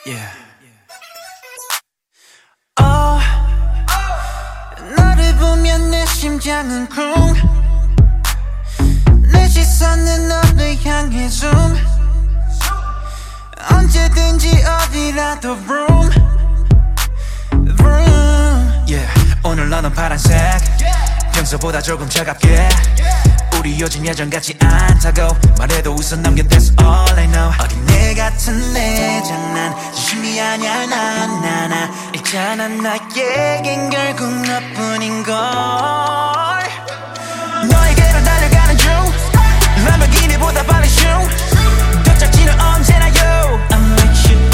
Yeah. 너를 보면 내 심장은 쿵. 내 시선은 너를 향해 zoom. 언제든지 어디라도 vroom vroom. Yeah. 오늘 너는 파란색, 평소보다 조금 차갑게. 우리 요즘 예전 같지 않다고 말해도 웃어 넘겨 That's all I know. 어린애 같은 내 장난 진심이 아냐 나 있잖아 나에겐 결국 너뿐인걸. 너에게로 달려가는 중 람보르기니보다 빨리 슝. 도착지는 언제나 you I'm with you.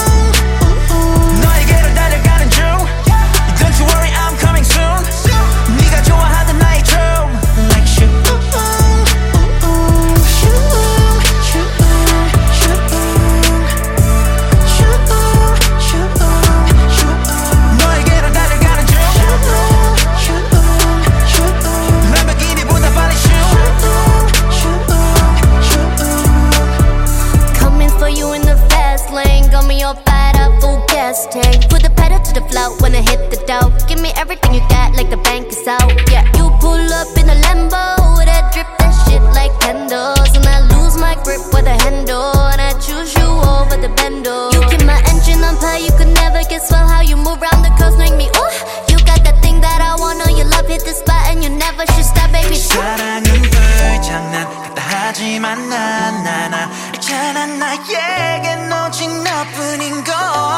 너에게로 달려가는 중 Don't you worry I'm coming soon. 네가 좋아하던 나의 춤 Like you. 너에게로 달려가는 중 람보르기니보다 빨리 슝. Coming for you in the fast lane, got me all fired up, full gas tank. Put the pedal to the floor when I hit the dough. Give me everything you got, like the bank is out. Yeah, you pull up in a Lambo, that drip that shit like candles, and I lose my grip with the handle, and I choose you over the bando. You keep my engine on fire, you could never guess well how you move round the coast, make me ooh. You got that thing that I want, know your love hit the spot, and you never should stop, baby. 사랑은 불장난 같다 하지만 나 있잖아 나에겐 오직 너뿐인걸.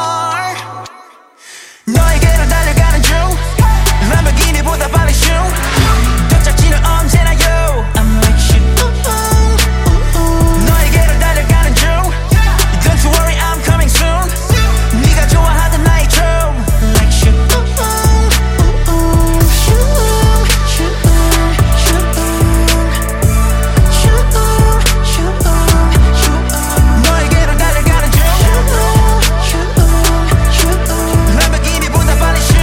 너에게로 달려가는 중 람보르기니보다 빨리 슝. 도착지는 언제나 you I'm with you. 너에게로 달려가는 중 Don't you worry I'm coming soon. 네가 좋아하던 나의 춤 Like you. 너에게로 달려가는 중 람보르기니보다 빨리 슝.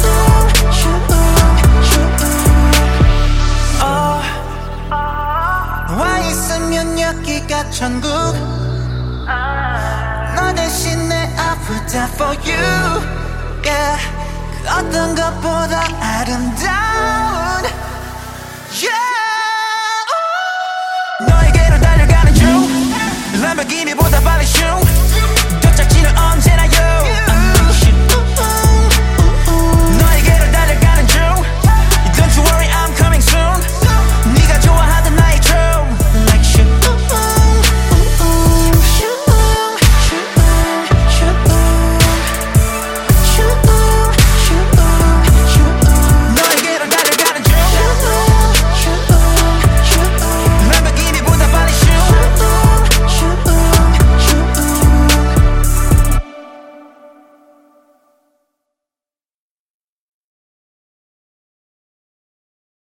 너와 있으면 여기가 천국. 너 대신 내 아프다 for you. Yeah. 그 어떤 것보다 아름다운 Yeah. 너에게로 달려가는 중 람보르기니보다 빨리 슝.